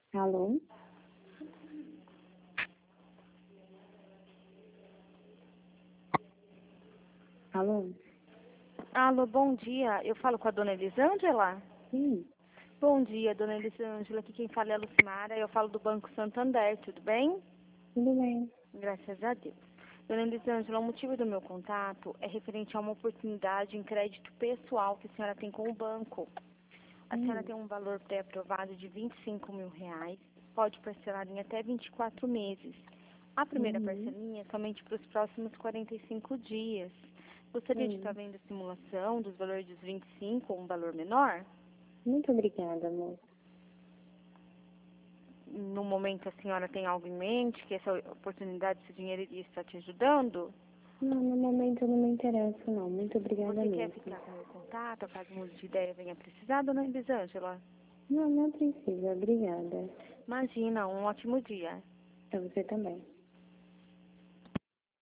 Alô? Alô? Alô, bom dia. Eu falo com a dona Elisângela? Sim, Bom dia, dona Elisângela. Aqui quem fala é a Lucimara. Eu falo do Banco Santander, tudo bem? tudo bem. Graças a Deus. Dona Elisângela, o motivo do meu contato é referente a uma oportunidade em crédito pessoal que a senhora tem com o banco. A senhora tem um valor pré-aprovado de R$ 25.000, pode parcelar em até 24 meses. A primeira Uhum. parcelinha é somente para os próximos 45 dias. Gostaria de estar Sim. vendo a simulação dos valores dos 25 ou um valor menor? Muito obrigada, amor. No momento a senhora tem algo em mente, que essa oportunidade, esse dinheiro iria estar te ajudando? Não, no momento eu não me interesso, não. Muito obrigada Você quer mesmo. ficar com o meu contato, caso mude de ideia venha precisar, dona Elisângela? Não, não precisa. Obrigada. Imagina, um ótimo dia. Pra você também.